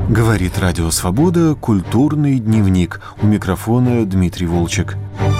Говорит Радио Свобода «Культурный дневник». У микрофона Дмитрий Волчек.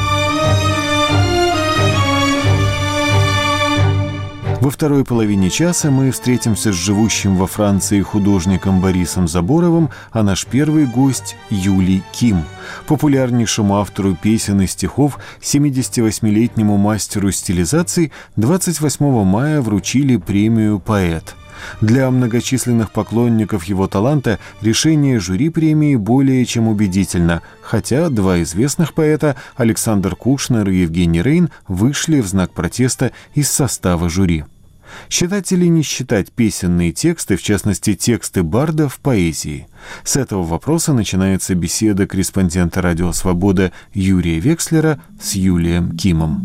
Во второй половине часа мы встретимся с живущим во Франции художником Борисом Заборовым, а наш первый гость – Юлий Ким. Популярнейшему автору песен и стихов, 78-летнему мастеру стилизации, 28 мая вручили премию «Поэт». Для многочисленных поклонников его таланта решение жюри премии более чем убедительно, хотя два известных поэта, Александр Кушнер и Евгений Рейн, вышли в знак протеста из состава жюри. Считать или не считать песенные тексты, в частности тексты бардов, поэзией? С этого вопроса начинается беседа корреспондента «Радио Свобода» Юрия Векслера с Юлием Кимом.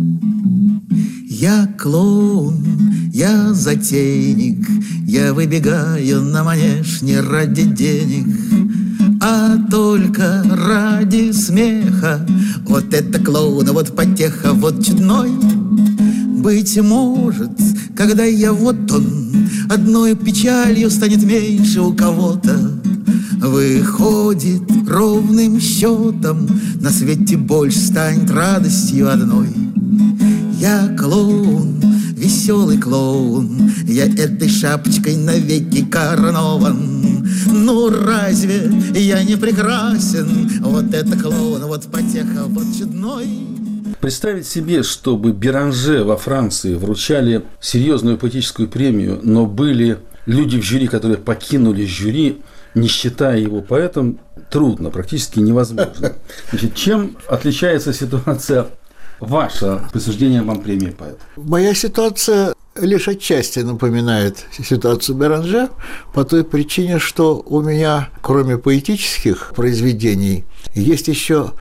Я клоун, я затейник, я выбегаю на манеж не ради денег, а только ради смеха. Вот это клоун, а вот потеха, вот чудной. Быть может, когда я вот он, одной печалью станет меньше у кого-то. Выходит ровным счетом, на свете больше станет радостью одной. Я клоун, веселый клоун, я этой шапочкой навеки коронован. Ну разве я не прекрасен? Вот это клоун, вот потеха, вот чудной. Представить себе, чтобы Беранже во Франции вручали серьезную поэтическую премию, но были люди в жюри, которые покинули жюри, не считая его поэтом, трудно, практически невозможно. Значит, чем отличается ситуация ваша присуждением вам премии поэта? Моя ситуация лишь отчасти напоминает ситуацию Беранже по той причине, что у меня, кроме поэтических произведений, есть еще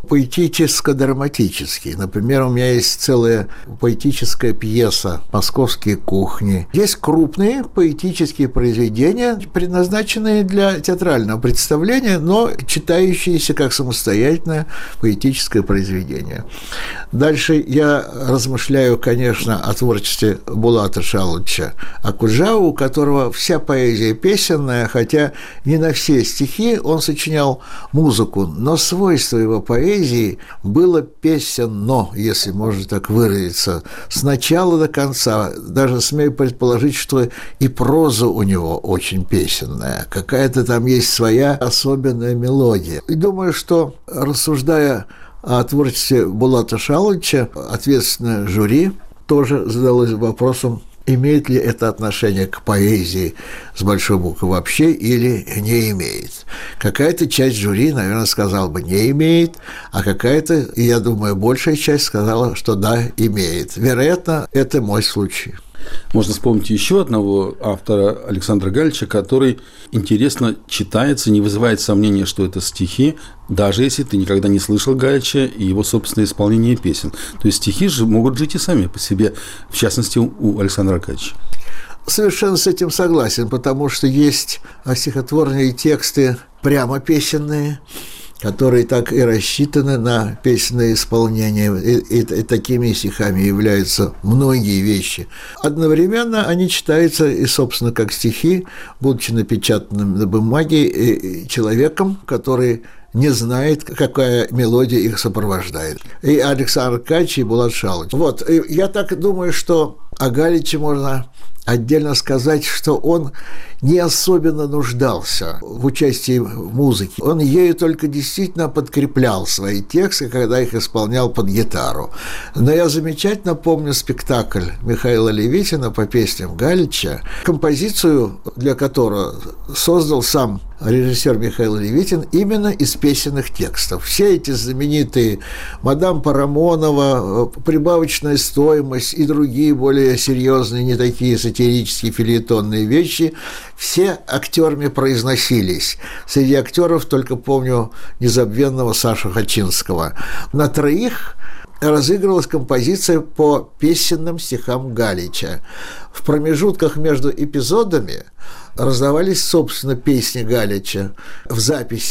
поэтическо-драматические. Например, у меня есть целая поэтическая пьеса «Московские кухни». Есть крупные поэтические произведения, предназначенные для театрального представления, но читающиеся как самостоятельное поэтическое произведение. Дальше я размышляю, конечно, о творчестве Булата Шалыча Окуджавы, у которого вся поэзия песенная, хотя не на все стихи он сочинял музыку, но свойство его поэзии было песенно, если можно так выразиться, с начала до конца. Даже смею предположить, что и проза у него очень песенная, какая-то там есть своя особенная мелодия. И думаю, что, рассуждая о творчестве Булата Шалыча, ответственное жюри тоже задалось вопросом, имеет ли это отношение к поэзии с большой буквы вообще или не имеет. Какая-то часть жюри, наверное, сказала бы не имеет, а какая-то, и я думаю, большая часть сказала, что да, имеет. Вероятно, это мой случай. Можно вспомнить еще одного автора, Александра Галича, который интересно читается, не вызывает сомнения, что это стихи, даже если ты никогда не слышал Галича и его собственное исполнение песен. То есть стихи же могут жить и сами по себе, в частности, у Александра Галича. Совершенно с этим согласен, потому что есть стихотворные тексты прямо песенные, которые так и рассчитаны на песенное исполнение, и такими стихами являются многие вещи. Одновременно они читаются и, собственно, как стихи, будучи напечатанными на бумаге человеком, который не знает, какая мелодия их сопровождает. И Александр Галич, и Булат Шалыч. Вот, и я так думаю, что о Галиче можно отдельно сказать, что он не особенно нуждался в участии в музыке. Он ею только действительно подкреплял свои тексты, когда их исполнял под гитару. Но я замечательно помню спектакль Михаила Левитина по песням Галича, композицию для которого создал сам режиссер Михаил Левитин именно из песенных текстов. Все эти знаменитые «Мадам Парамонова», «Прибавочная стоимость» и другие более серьезные, не такие сатирические фельетонные вещи, все актерами произносились. Среди актеров только помню незабвенного Сашу Хачинского. На троих разыгрывалась композиция по песенным стихам Галича. В промежутках между эпизодами раздавались, собственно, песни Галича в записи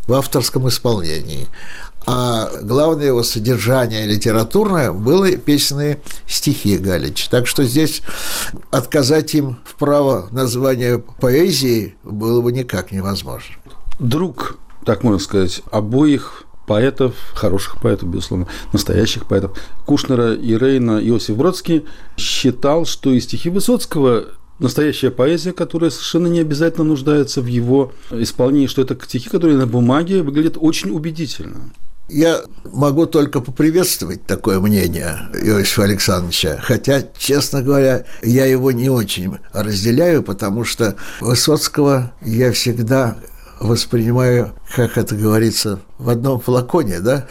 в авторском исполнении. А главное его содержание литературное было песенные стихи Галича. Так что здесь отказать им в право названия поэзии было бы никак невозможно. Друг, так можно сказать, обоих поэтов, хороших поэтов, безусловно, настоящих поэтов, Кушнера и Рейна, Иосиф Бродский считал, что и стихи Высоцкого настоящая поэзия, которая совершенно не обязательно нуждается в его исполнении, что это стихи, которые на бумаге выглядят очень убедительно. Я могу только поприветствовать такое мнение Иосифа Александровича, хотя, честно говоря, я его не очень разделяю, потому что Высоцкого я всегда воспринимаю, как это говорится, в одном флаконе, да?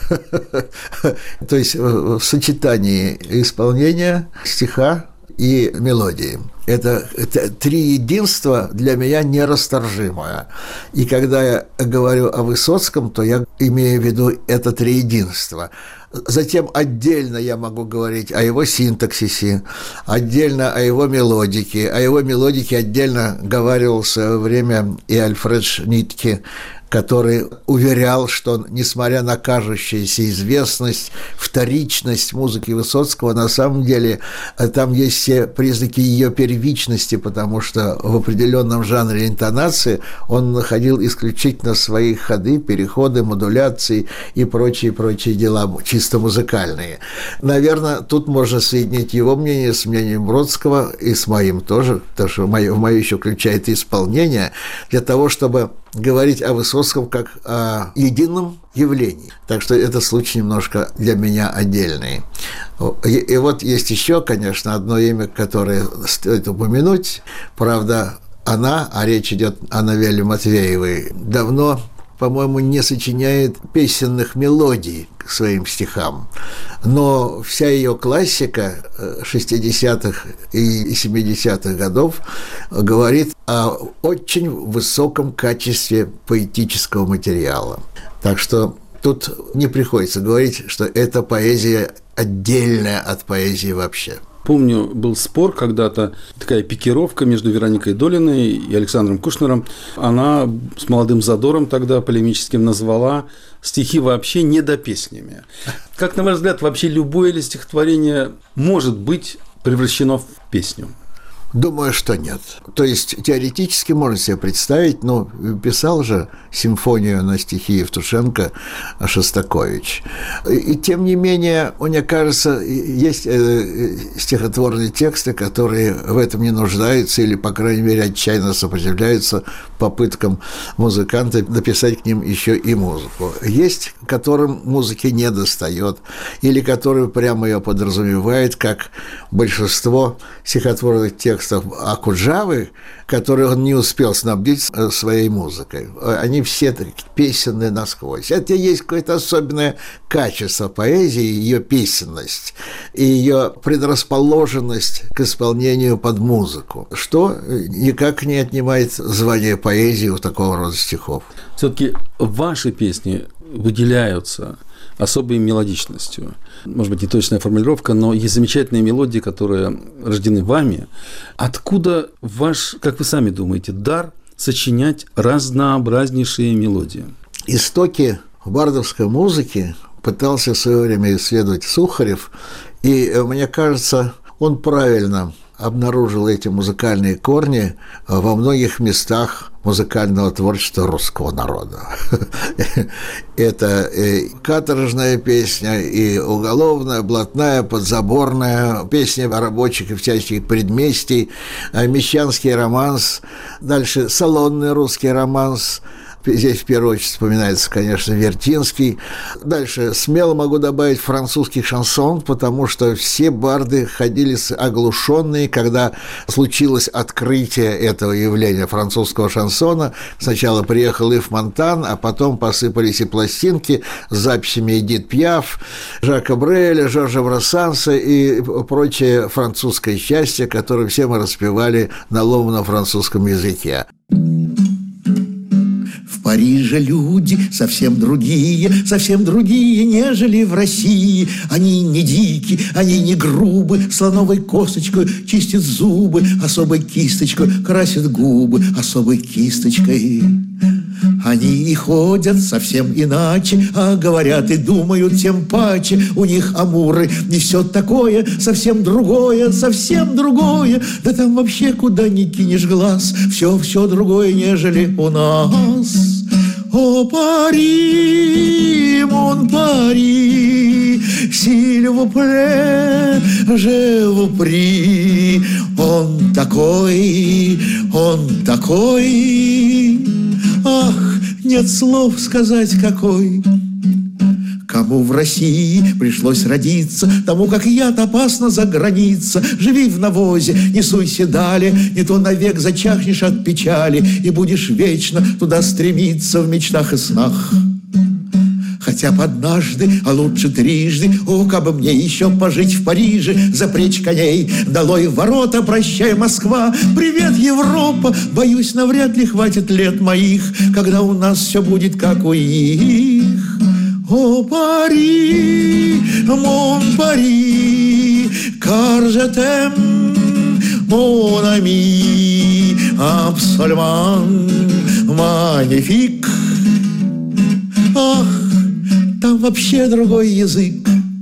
То есть в сочетании исполнения стиха и мелодии. Это три единства для меня нерасторжимое. И когда я говорю о Высоцком, то я имею в виду это три единства. Затем отдельно я могу говорить о его синтаксисе, отдельно о его мелодике. О его мелодике отдельно говаривал в свое время и Альфред Шнитке, который уверял, что, несмотря на кажущуюся известность, вторичность музыки Высоцкого, на самом деле там есть все признаки ее первичности, потому что в определенном жанре интонации он находил исключительно свои ходы, переходы, модуляции и прочие дела чисто музыкальные. Наверное, тут можно соединить его мнение с мнением Бродского и с моим тоже, потому что в мое еще включает исполнение, для того, чтобы говорить о Высоцком как о едином явлении. Так что это случай немножко для меня отдельный. И вот есть еще, конечно, одно имя, которое стоит упомянуть. Правда, речь идет о Новелле Матвеевой, давно, по-моему, не сочиняет песенных мелодий к своим стихам. Но вся ее классика 60-х и 70-х годов говорит о очень высоком качестве поэтического материала. Так что тут не приходится говорить, что это поэзия отдельная от поэзии вообще. Помню, был спор когда-то, такая пикировка между Вероникой Долиной и Александром Кушнером. Она с молодым задором тогда полемическим назвала стихи вообще недопеснями. Как, на ваш взгляд, вообще любое ли стихотворение может быть превращено в песню? Думаю, что нет. То есть теоретически можно себе представить, писал же симфонию на стихи Евтушенко Шостакович. И тем не менее, мне кажется, есть стихотворные тексты, которые в этом не нуждаются или, по крайней мере, отчаянно сопротивляются попыткам музыканта написать к ним еще и музыку. Есть, которым музыки не достает, или которые прямо ее подразумевают, как большинство стихотворных текстов Окуджавы, которые он не успел снабдить своей музыкой. Они все песенные насквозь. Это есть какое-то особенное качество поэзии, ее песенность и ее предрасположенность к исполнению под музыку, что никак не отнимает звание поэзии у такого рода стихов. Все-таки ваши песни выделяются особой мелодичностью. Может быть, не точная формулировка, но есть замечательные мелодии, которые рождены вами. Откуда ваш, как вы сами думаете, дар сочинять разнообразнейшие мелодии? Истоки бардовской музыки пытался в свое время исследовать Сухарев, и, мне кажется, он правильно обнаружил эти музыкальные корни во многих местах музыкального творчества русского народа. Это и каторжная песня, и уголовная, блатная, подзаборная, песня рабочих и всяких предместий, мещанский романс, дальше салонный русский романс. Здесь в первую очередь вспоминается, конечно, Вертинский. Дальше смело могу добавить французский шансон, потому что все барды ходили оглушенные, когда случилось открытие этого явления французского шансона. Сначала приехал Ив Монтан, а потом посыпались и пластинки с записями Эдит Пиаф, Жака Бреля, Жоржа Брассанса и прочее французское счастье, которое все мы распевали на ломаном французском языке. В Париже люди совсем другие, нежели в России. Они не дики, они не грубы, слоновой косточкой чистят зубы, особой кисточкой красят губы, особой кисточкой. Они и ходят совсем иначе, а говорят и думают тем паче. У них амуры и все такое, совсем другое. Да там вообще куда ни кинешь глаз, все другое, нежели у нас. О, Пари, мон Пари, s'il vous plaît, je vous prie. Он такой. Ах, нет слов сказать какой. Кому в России пришлось родиться, тому, как я-то, опасно заграница. Живи в навозе, не суйся далее, не то навек зачахнешь от печали и будешь вечно туда стремиться в мечтах и снах. Хотя б однажды, а лучше трижды, о, кабы мне еще пожить в Париже, запречь коней, долой ворота, прощай, Москва, привет, Европа. Боюсь, навряд ли хватит лет моих, когда у нас все будет как у их. О, Пари, мон Пари, car je t'aime, mon ami, absolument magnifique. Ах, там вообще другой язык.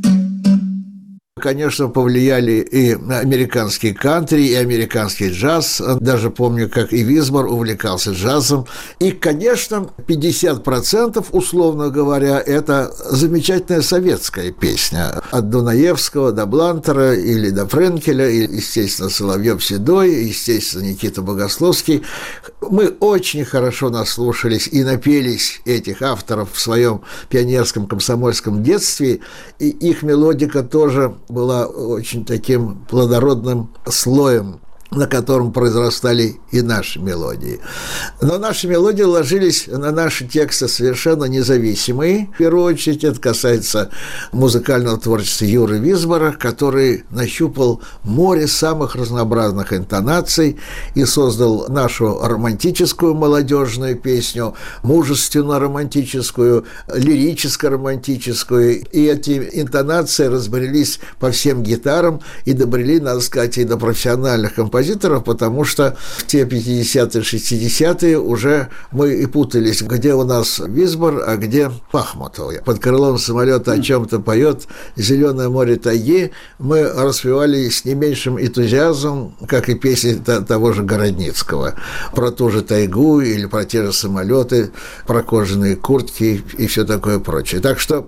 Конечно, повлияли и американский кантри, и американский джаз. Даже помню, как и Висбор увлекался джазом. И, конечно, 50%, условно говоря, это замечательная советская песня. От Дунаевского до Блантера или до Френкеля, и, естественно, Соловьев-Седой, естественно, Никита Богословский. Мы очень хорошо наслушались и напелись этих авторов в своем пионерском комсомольском детстве, и их мелодика тоже была очень таким плодородным слоем, на котором произрастали и наши мелодии. Но наши мелодии ложились на наши тексты совершенно независимые. В первую очередь это касается музыкального творчества Юры Висбора, который нащупал море самых разнообразных интонаций и создал нашу романтическую молодежную песню, мужественно-романтическую, лирическо-романтическую. И эти интонации разбрелись по всем гитарам и добрели, надо сказать, и до профессиональных композиторов, потому что в те 50-е, 60-е уже мы и путались, где у нас Висбор, а где Пахмутов. Под крылом самолета о чем-то поет «Зеленое море тайги». Мы распевали с не меньшим энтузиазмом, как и песни того же Городницкого, про ту же тайгу или про те же самолеты, про кожаные куртки и все такое прочее. Так что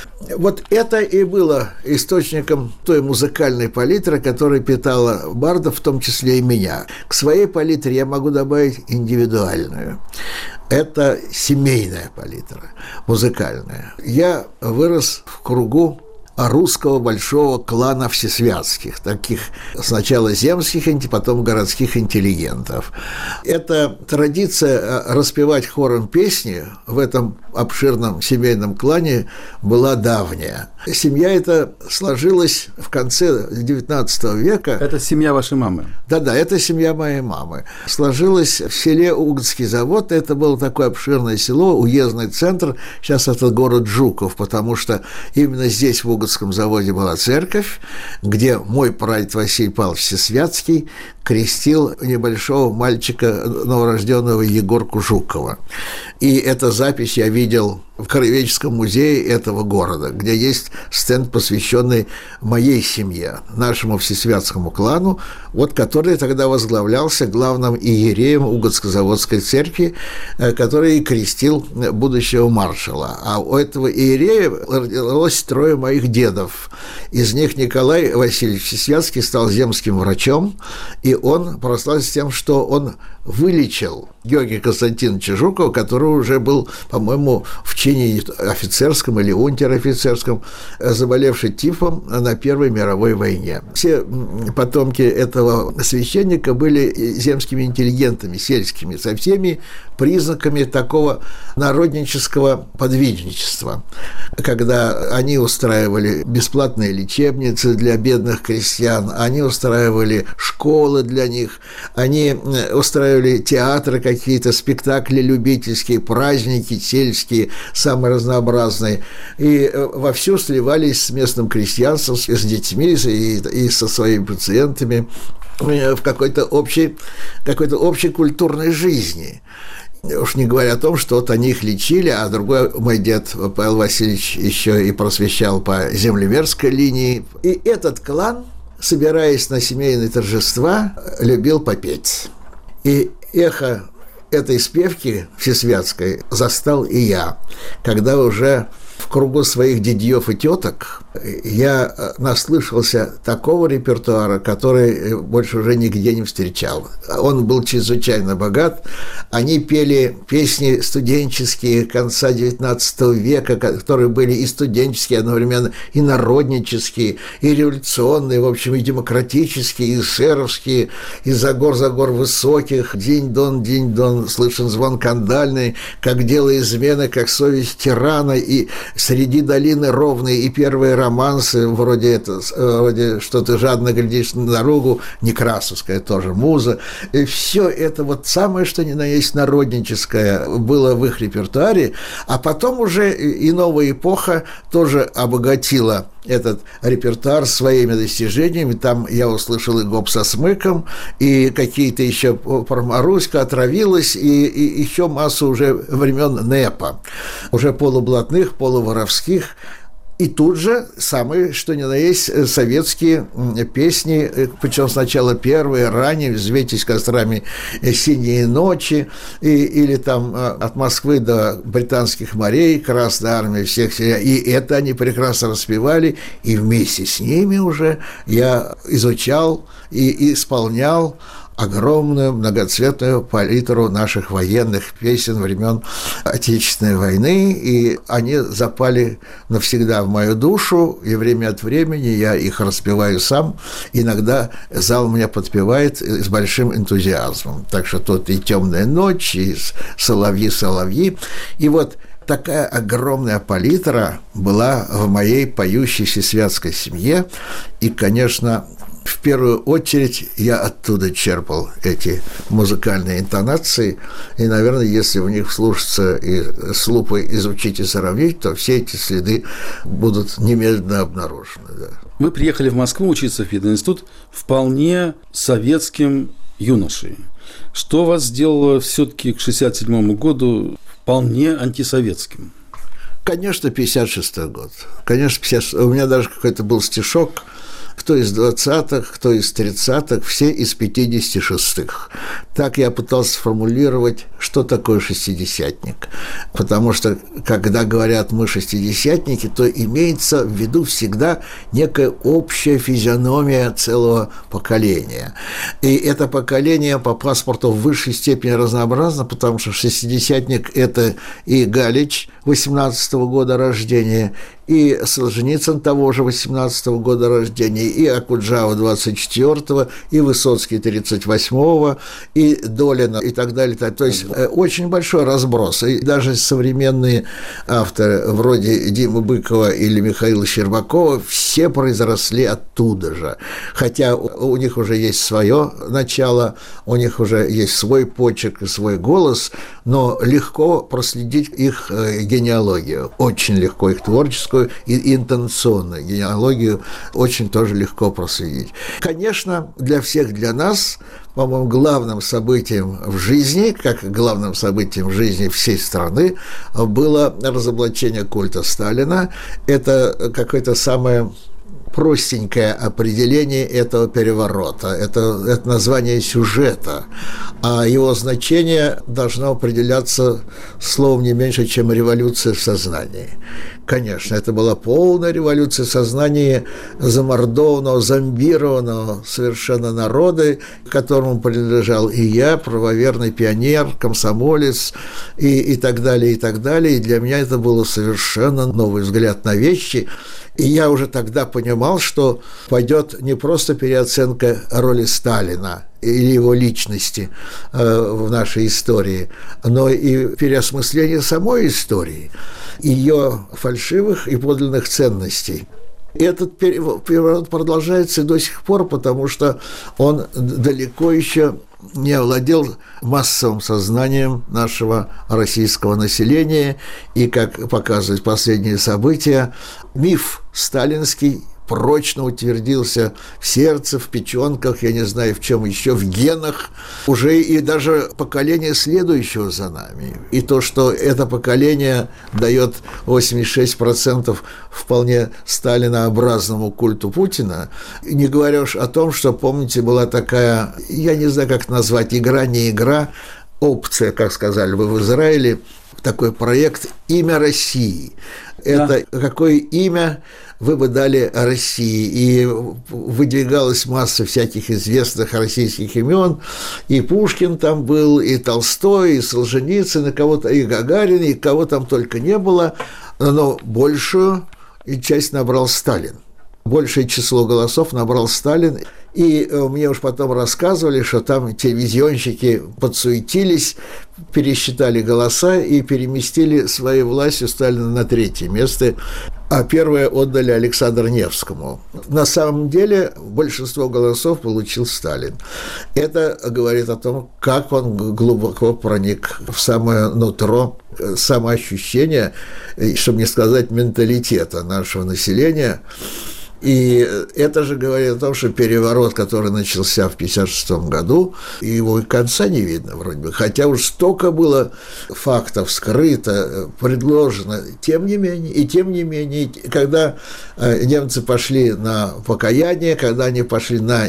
вот это и было источником той музыкальной палитры, которая питала бардов, в том числе и меня. К своей палитре я могу добавить индивидуальную. Это семейная палитра, музыкальная. Я вырос в кругу русского большого клана всесвятских, таких сначала земских, потом городских интеллигентов. Эта традиция распевать хором песни в этом обширном семейном клане была давняя. Семья эта сложилась в конце XIX века. Это семья вашей мамы? Да, это семья моей мамы. Сложилась в селе Угодский завод. Это было такое обширное село, уездный центр. Сейчас это город Жуков, потому что именно здесь, в Угодском заводе, была церковь, где мой прадед Василий Павлович Всесвятский крестил небольшого мальчика, новорожденного Егорку Жукова. И эту запись я видел в Краеведческом музее этого города, где есть стенд, посвященный моей семье, нашему всесвятскому клану, вот который тогда возглавлялся главным иереем Угодско-заводской церкви, который крестил будущего маршала. А у этого иерея родилось трое моих дедов. Из них Николай Васильевич Всесвятский стал земским врачом, и он прославился тем, что он вылечил Георгия Константиновича Жукова, который уже был, по-моему, в чине офицерском или унтер-офицерском, заболевший тифом на Первой мировой войне. Все потомки этого священника были земскими интеллигентами, сельскими, со всеми признаками такого народнического подвижничества, когда они устраивали бесплатные лечебницы для бедных крестьян, они устраивали школы для них, они устраивали театры какие-то, спектакли любительские, праздники сельские, самые разнообразные, и вовсю сливались с местным крестьянством, с детьми и со своими пациентами в какой-то общей культурной жизни. Уж не говоря о том, что вот они их лечили, а другой мой дед Павел Васильевич еще и просвещал по землемерской линии. И этот клан, собираясь на семейные торжества, любил попеть. И эхо этой спевки всесвятской застал и я, когда уже в кругу своих дядьев и теток я наслышался такого репертуара, который больше уже нигде не встречал. Он был чрезвычайно богат. Они пели песни студенческие конца XIX века, которые были и студенческие одновременно, и народнические, и революционные, в общем, и демократические, и эсеровские, и «За гор высоких», «Динь-дон, слышен звон кандальный», «Как дело измены, как совесть тирана», и «Среди долины ровной», и первые романсы вроде «Что ты жадно глядишь на дорогу», Некрасовская тоже муза. И все это вот самое, что ни на есть народническое, было в их репертуаре, а потом уже и новая эпоха тоже обогатила этот репертуар своими достижениями. Там я услышал и «Гоп со смыком», и какие-то еще «Маруська отравилась», и еще массу уже времен НЭПа, уже полублатных, полуворовских. И тут же самые, что ни на есть, советские песни, причем сначала первые, ранние, «Взвейтесь кострами синие ночи», или там «От Москвы до британских морей», «Красная армия всех». И это они прекрасно распевали, и вместе с ними уже я изучал и исполнял огромную многоцветную палитру наших военных песен времен Отечественной войны, и они запали навсегда в мою душу, и время от времени я их распеваю сам, иногда зал меня подпевает с большим энтузиазмом. Так что тут и «Темная ночь», и «Соловьи». И вот такая огромная палитра была в моей поющей всесвятской семье, и, конечно, в первую очередь я оттуда черпал эти музыкальные интонации, и, наверное, если в них вслушаться и с лупой изучить и сравнить, то все эти следы будут немедленно обнаружены. Да. Вы приехали в Москву учиться в пединститут вполне советским юношей. Что вас сделало все-таки к 1967 году вполне антисоветским? Конечно, 1956 год. Конечно, у меня даже какой-то был стишок: кто из 20-х, кто из 30-х, все из 56-х. Так я пытался сформулировать, что такое шестидесятник. Потому что, когда говорят «мы шестидесятники», то имеется в виду всегда некая общая физиономия целого поколения. И это поколение по паспорту в высшей степени разнообразно, потому что шестидесятник – это и Галич 18-го года рождения, и Солженицын того же 18-го года рождения, и Окуджава 24-го, и Высоцкий 38-го, и Долина, и так далее. То есть очень большой разброс. И даже современные авторы, вроде Димы Быкова или Михаила Щербакова, все произросли оттуда же. Хотя у них уже есть свое начало, у них уже есть свой почерк и свой голос, но легко проследить их генеалогию. Очень легко их творческую и интонационную генеалогию очень тоже легко проследить. Конечно, для всех, для нас, по-моему, главным событием в жизни, как главным событием в жизни всей страны, было разоблачение культа Сталина. Это какое-то самое простенькое определение этого переворота. Это название сюжета, а его значение должно определяться словом не меньше, чем революция в сознании. Конечно, это была полная революция в сознании замордованного, зомбированного совершенно народа, к которому принадлежал и я, правоверный пионер, комсомолец и так далее, и так далее. И для меня это был совершенно новый взгляд на вещи. И я уже тогда понимал, что пойдет не просто переоценка роли Сталина или его личности в нашей истории, но и переосмысление самой истории, ее фальшивых и подлинных ценностей. И этот переворот продолжается и до сих пор, потому что он далеко еще не овладел массовым сознанием нашего российского населения. И, как показывают последние события, миф сталинский прочно утвердился в сердце, в печенках, я не знаю, в чем еще, в генах, уже и даже поколение следующего за нами. И то, что это поколение дает 86% вполне сталинообразному культу Путина, не говоря уж о том, что, помните, была такая, я не знаю, как назвать, игра, не игра, опция, как сказали вы в Израиле, такой проект «Имя России». Это какое имя вы бы дали России? И выдвигалась масса всяких известных российских имен. И Пушкин там был, и Толстой, и Солженицын, и кого-то, и Гагарин, и кого там только не было. Но большую часть набрал Сталин. Большее число голосов набрал Сталин. И мне уж потом рассказывали, что там телевизионщики подсуетились, пересчитали голоса и переместили своей властью Сталина на 3-е место, а первое отдали Александру Невскому. На самом деле большинство голосов получил Сталин. Это говорит о том, как он глубоко проник в самое нутро, самоощущение, чтобы не сказать менталитета нашего населения. И это же говорит о том, что переворот, который начался в 1956 году, его и конца не видно вроде бы, хотя уж столько было фактов скрыто, предложено, тем не менее, когда немцы пошли на покаяние, когда они пошли на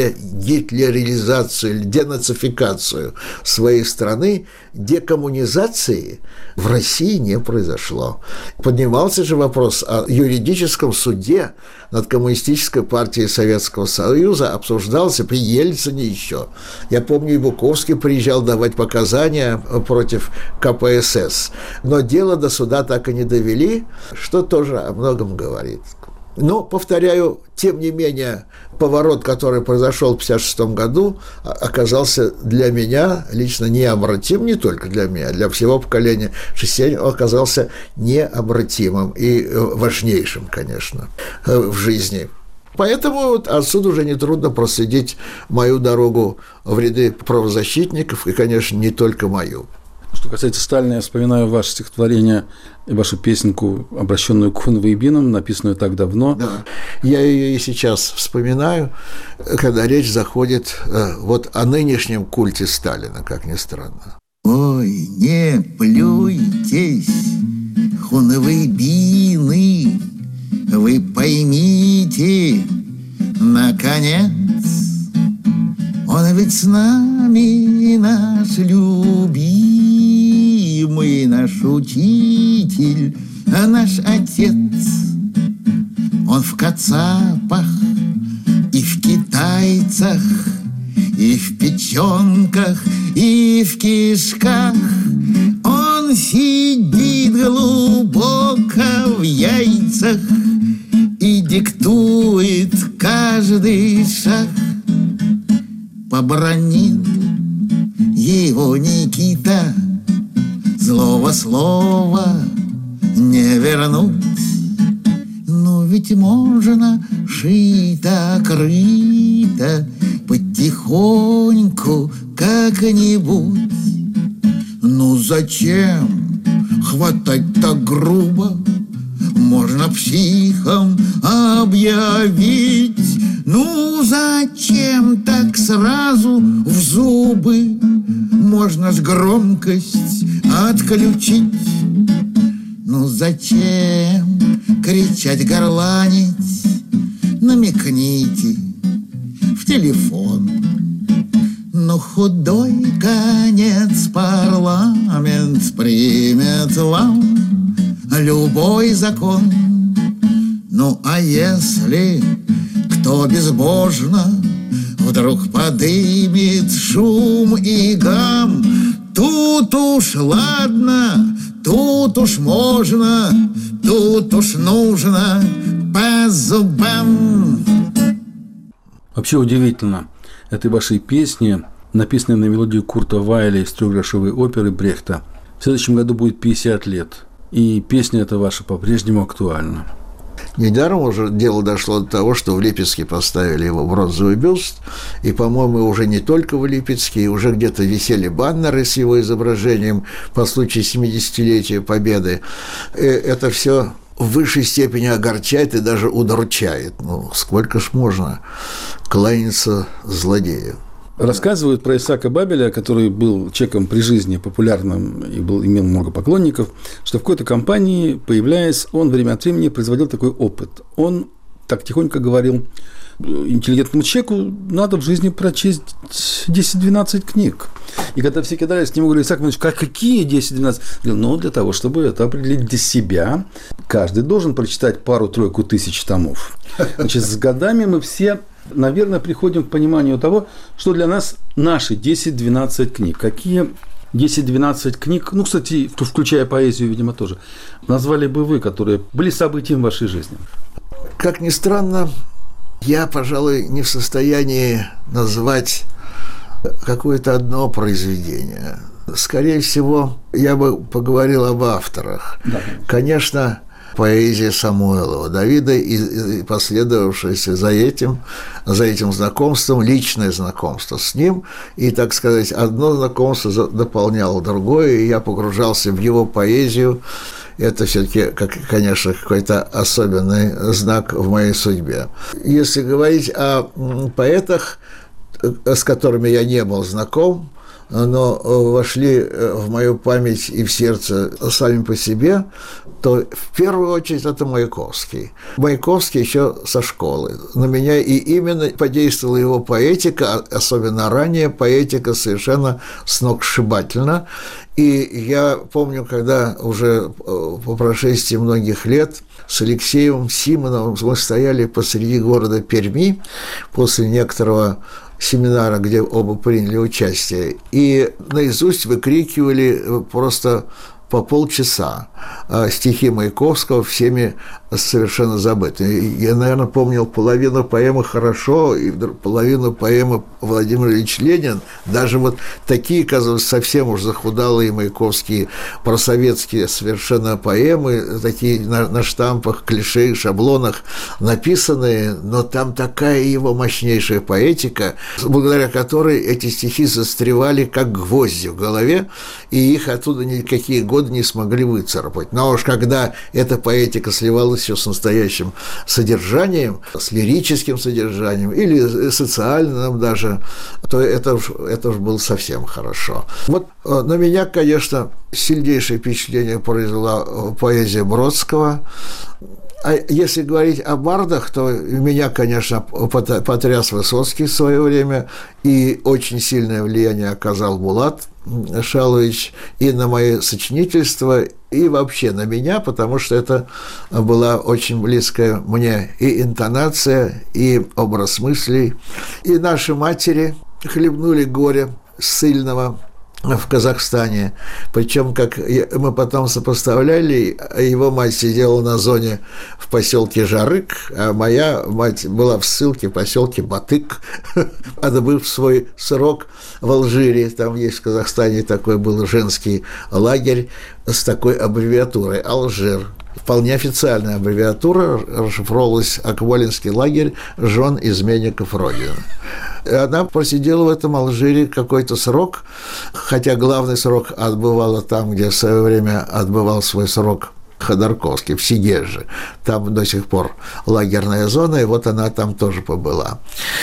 дегитлеризацию, денацификацию своей страны, декоммунизации в России не произошло. Поднимался же вопрос о юридическом суде над Коммунистической партией Советского Союза, обсуждался при Ельцине еще. Я помню, и Буковский приезжал давать показания против КПСС. Но дело до суда так и не довели, что тоже о многом говорит. Но, повторяю, тем не менее, поворот, который произошел в 1956 году, оказался для меня лично необратим, не только для меня, для всего поколения шестидесятых, он оказался необратимым и важнейшим, конечно, в жизни. Поэтому вот отсюда уже нетрудно проследить мою дорогу в ряды правозащитников, и, конечно, не только мою. Что касается Сталина, я вспоминаю ваше стихотворение и вашу песенку, обращенную к хунвейбинам, написанную так давно. Да. Я ее и сейчас вспоминаю, когда речь заходит вот о нынешнем культе Сталина, как ни странно. Ой, не плюйтесь, хунвейбины, вы поймите, наконец, он ведь с нами наш любимый, наш учитель, наш отец. Он в кацапах и в китайцах, и в печенках, и в кишках. Он сидит глубоко в яйцах и диктует каждый шаг. Побранил его Никита, злого слова не вернуть. Но ведь можно шито-крыто, потихоньку как-нибудь. Ну зачем хватать так грубо? Можно психом объявить. Ну зачем так сразу в зубы? Можно ж громкость отключить. Ну зачем кричать, горланить? Намекните в телефон. Но худой конец парламент примет вам любой закон. Ну а если кто безбожно вдруг подымет шум и гам, тут уж ладно, тут уж можно, тут уж нужно по зубам. Вообще удивительно этой вашей песни, написанной на мелодию Курта Вайля из трехгрошовой оперы Брехта. В следующем году будет 50 лет, и песня эта ваша по-прежнему актуальна. Недаром уже дело дошло до того, что в Липецке поставили его бронзовый бюст, и, по-моему, уже не только в Липецке, уже где-то висели баннеры с его изображением по случаю 70-летия Победы. Это все в высшей степени огорчает и даже удручает. Ну, сколько ж можно кланяться злодею? Рассказывают про Исаака Бабеля, который был человеком при жизни популярным и имел много поклонников, что в какой-то компании, появляясь, он время от времени производил такой опыт. Он так тихонько говорил: интеллигентному человеку надо в жизни прочесть 10-12 книг. И когда все кидались к нему, говорили: Исаак Иванович, какие 10-12? Ну, для того, чтобы это определить для себя, каждый должен прочитать пару-тройку тысяч томов. Значит, с годами мы все, наверное, приходим к пониманию того, что для нас наши 10-12 книг. Какие 10-12 книг, ну, кстати, включая поэзию, видимо, тоже, назвали бы вы, которые были событием в вашей жизни? Как ни странно, я, пожалуй, не в состоянии назвать какое-то одно произведение. Скорее всего, я бы поговорил об авторах. Да. Конечно, поэзия Самойлова Давида и последовавшееся за этим знакомством, личное знакомство с ним, и, так сказать, одно знакомство дополняло другое, и я погружался в его поэзию. Это все-таки, конечно, какой-то особенный знак в моей судьбе. Если говорить о поэтах, с которыми я не был знаком, но вошли в мою память и в сердце сами по себе, то в первую очередь это Маяковский. Маяковский еще со школы. На меня и именно подействовала его поэтика, особенно ранняя поэтика, совершенно сногсшибательно. И я помню, когда уже по прошествии многих лет с Алексеем Симоновым мы стояли посреди города Перми после некоторого семинара, где оба приняли участие, и наизусть выкрикивали просто по полчаса стихи Маяковского, всеми совершенно забытые. Я, наверное, помнил половину поэмы хорошо, и половину поэмы Владимир Ильич Ленин. Даже вот такие, казалось, совсем уж захудалые маяковские просоветские совершенно поэмы, такие на штампах, клише, шаблонах написанные, но там такая его мощнейшая поэтика, благодаря которой эти стихи застревали как гвозди в голове, и их оттуда никакие годы не смогли выцарапать. Но уж когда эта поэтика сливалась все с настоящим содержанием, с лирическим содержанием или социальным даже, то это уж было совсем хорошо. Вот на меня, конечно, сильнейшее впечатление произвела поэзия Бродского. А если говорить о бардах, то меня, конечно, потряс Высоцкий в свое время, и очень сильное влияние оказал Булат Шалович и на мое сочинительство, и вообще на меня, потому что это была очень близкая мне и интонация, и образ мыслей. И наши матери хлебнули горе ссыльного в Казахстане. Причем, как мы потом сопоставляли, его мать сидела на зоне в поселке Жарык, а моя мать была в ссылке в поселке Батык, отбыв свой срок в Алжире. Там есть в Казахстане такой был женский лагерь с такой аббревиатурой «Алжир». Вполне официальная аббревиатура, расшифровывалась «Аквалинский лагерь жен изменников Родины». Она просидела в этом Алжире какой-то срок, хотя главный срок отбывала там, где в свое время отбывал свой срок Ходорковский, в Сигеже. Там до сих пор лагерная зона, и вот она там тоже побыла.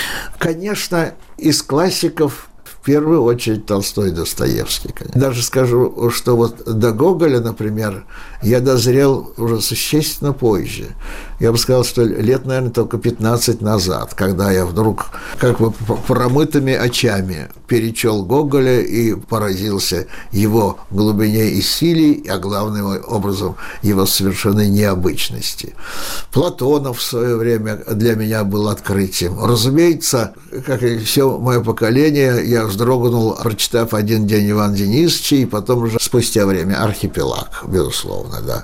Конечно, из классиков в первую очередь Толстой и Достоевский. Даже скажу, что вот до Гоголя, например, я дозрел уже существенно позже. Я бы сказал, что лет, наверное, только 15 назад, когда я вдруг как бы промытыми очами перечел Гоголя и поразился его глубине и силе, а главным образом его совершенной необычности. Платонов в свое время для меня был открытием. Разумеется, как и все мое поколение, я вздрогнул, прочитав «Один день» Ивана Денисовича, и потом уже спустя время «Архипелаг», безусловно, да.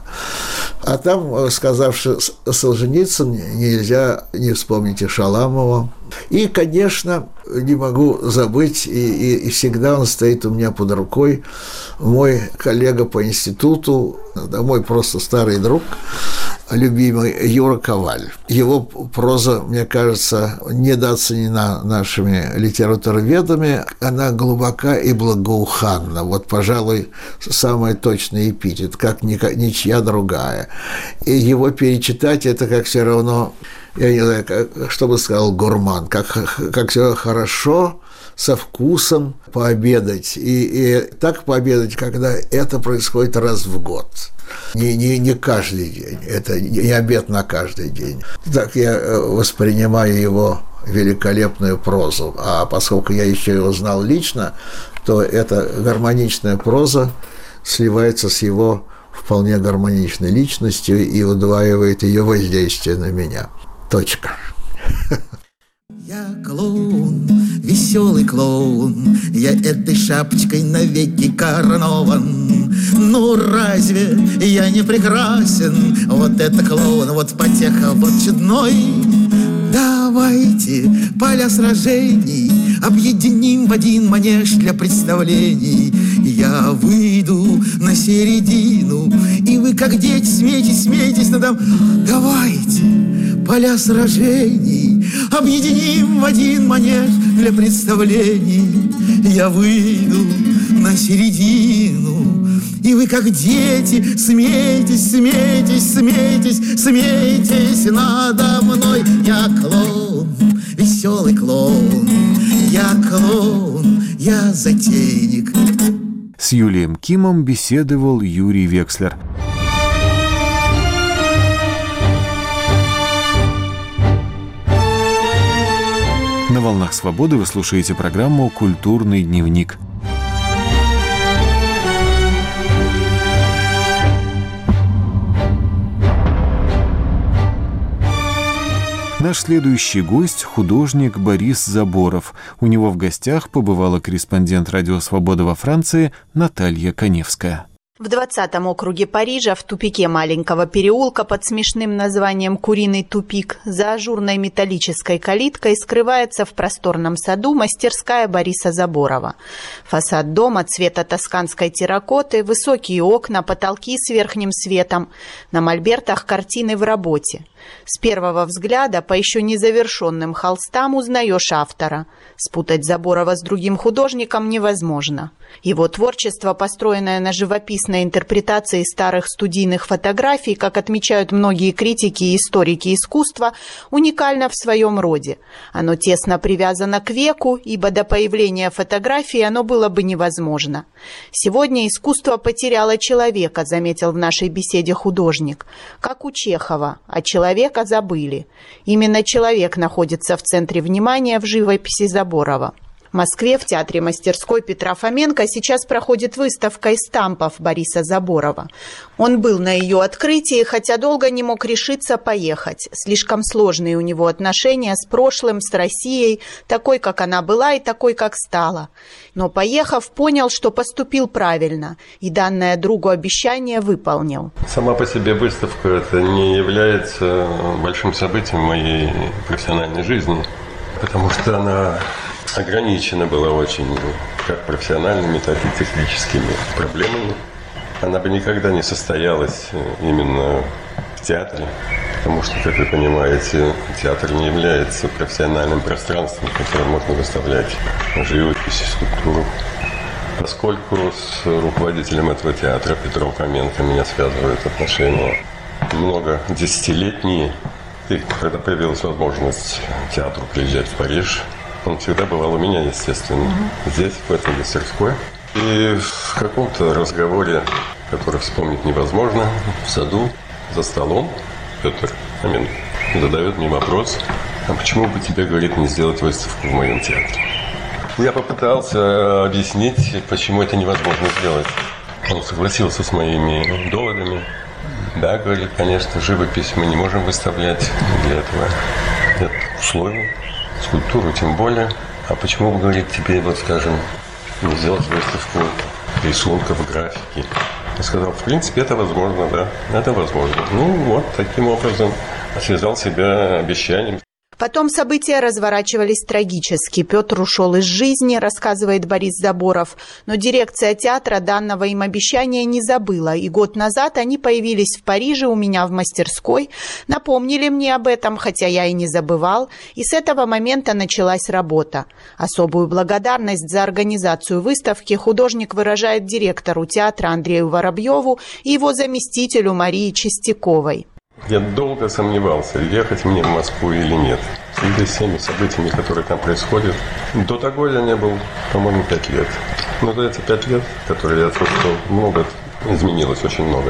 А там, сказавши Солженицын, нельзя не вспомнить и Шаламова. И, конечно, не могу забыть, и всегда он стоит у меня под рукой, мой коллега по институту, мой просто старый друг любимый Юра Коваль. Его проза, мне кажется, недооценена нашими литературоведами. Она глубока и благоуханна. Вот, пожалуй, самый точный эпитет, как ничья другая. И его перечитать – это как все равно, я не знаю, что бы сказал гурман, как все хорошо, со вкусом пообедать. И так пообедать, когда это происходит раз в год. Не каждый день. Это не обед на каждый день. Так я воспринимаю его великолепную прозу. А поскольку я еще его знал лично, то эта гармоничная проза сливается с его вполне гармоничной личностью и удваивает ее воздействие на меня. Точка. Я клоун, веселый клоун, я этой шапочкой навеки коронован. Ну разве я не прекрасен? Вот это клоун, вот потеха, вот чудной. Давайте поля сражений объединим в один манеж для представлений. Я выйду на середину, и вы, как дети, смейтесь надо мной. Давайте поля сражений объединим в один манеж для представлений. Я выйду на середину, и вы, как дети, смейтесь надо мной. Я клоун, веселый клоун, я клоун, я затейник. С Юлием Кимом беседовал Юрий Векслер. На «Волнах свободы» вы слушаете программу «Культурный дневник». Наш следующий гость – художник Борис Заборов. У него в гостях побывала корреспондент «Радио Свобода» во Франции Наталья Коневская. В 20-м округе Парижа, в тупике маленького переулка под смешным названием «Куриный тупик», за ажурной металлической калиткой скрывается в просторном саду мастерская Бориса Заборова. Фасад дома цвета тосканской терракоты, высокие окна, потолки с верхним светом. На мольбертах картины в работе. С первого взгляда по еще незавершенным холстам узнаешь автора. Спутать Заборова с другим художником невозможно. Его творчество, построенное на живописной интерпретации старых студийных фотографий, как отмечают многие критики и историки искусства, уникально в своем роде. Оно тесно привязано к веку, ибо до появления фотографии оно было бы невозможно. Сегодня искусство потеряло человека, заметил в нашей беседе художник. Как у Чехова, а человека забыли. Именно человек находится в центре внимания в живописи Заборова. В Москве в театре-мастерской Петра Фоменко сейчас проходит выставка эстампов Бориса Заборова. Он был на ее открытии, хотя долго не мог решиться поехать. Слишком сложные у него отношения с прошлым, с Россией, такой, как она была, и такой, как стала. Но, поехав, понял, что поступил правильно, и данное другу обещание выполнил. Сама по себе выставка это не является большим событием моей профессиональной жизни, потому что она ограничена была очень как профессиональными, так и техническими проблемами. Она бы никогда не состоялась именно в театре, потому что, как вы понимаете, театр не является профессиональным пространством, в котором можно выставлять живопись и скульптуру. Поскольку с руководителем этого театра Петром Фоменко меня связывают отношения много десятилетние, и когда появилась возможность театру приезжать в Париж, он всегда бывал у меня, естественно, здесь, в этой мастерской. И в каком-то разговоре, который вспомнить невозможно, в саду, за столом, Петр Фоменко задает мне вопрос: а почему бы тебе, говорит, не сделать выставку в моем театре? Я попытался объяснить, почему это невозможно сделать. Он согласился с моими доводами. Да, говорит, конечно, живопись мы не можем выставлять, для этого нет условий. Скульптуру тем более. А почему бы, говорит, тебе, вот скажем, не сделать выставку рисунков, графики? Я сказал, в принципе, это возможно, да, это возможно. Ну вот, таким образом связал себя обещанием. Потом события разворачивались трагически. Петр ушел из жизни, рассказывает Борис Заборов. Но дирекция театра данного им обещания не забыла. И год назад они появились в Париже у меня в мастерской, напомнили мне об этом, хотя я и не забывал. И с этого момента началась работа. Особую благодарность за организацию выставки художник выражает директору театра Андрею Воробьеву и его заместителю Марии Чистяковой. Я долго сомневался, ехать мне в Москву или нет. В связи с всеми событиями, которые там происходят. До того я не был, по-моему, 5 лет. Но за эти 5 лет, которые я отсутствовал, много изменилось, очень много.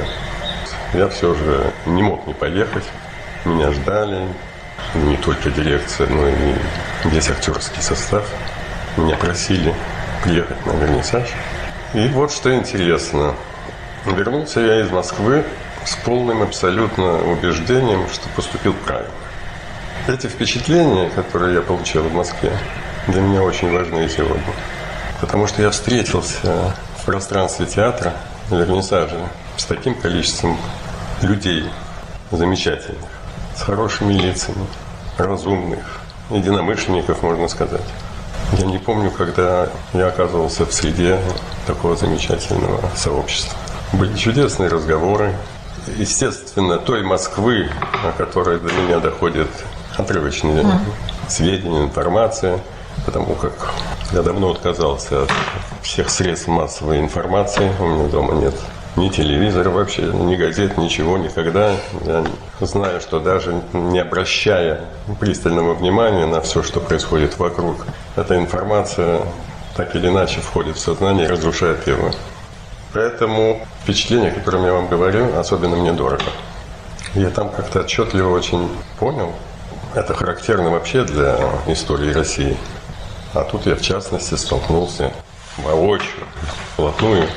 Я все же не мог не поехать. Меня ждали. Не только дирекция, но и весь актерский состав. Меня просили приехать на вернисаж. И вот что интересно. Вернулся я из Москвы с полным абсолютно убеждением, что поступил правильно. Эти впечатления, которые я получил в Москве, для меня очень важны сегодня. Потому что я встретился в пространстве театра, на вернисаже, с таким количеством людей замечательных, с хорошими лицами, разумных, единомышленников, можно сказать. Я не помню, когда я оказывался в среде такого замечательного сообщества. Были чудесные разговоры. Естественно, той Москвы, о которой до меня доходят отрывочные сведения, информация, потому как я давно отказался от всех средств массовой информации. У меня дома нет ни телевизора вообще, ни газет, ничего, никогда. Я знаю, что даже не обращая пристального внимания на все, что происходит вокруг, эта информация так или иначе входит в сознание и разрушает его. Поэтому впечатление, о котором я вам говорю, особенно мне дорого. Я там как-то отчетливо очень понял. Это характерно вообще для истории России. А тут я, в частности, столкнулся воочию, вплотную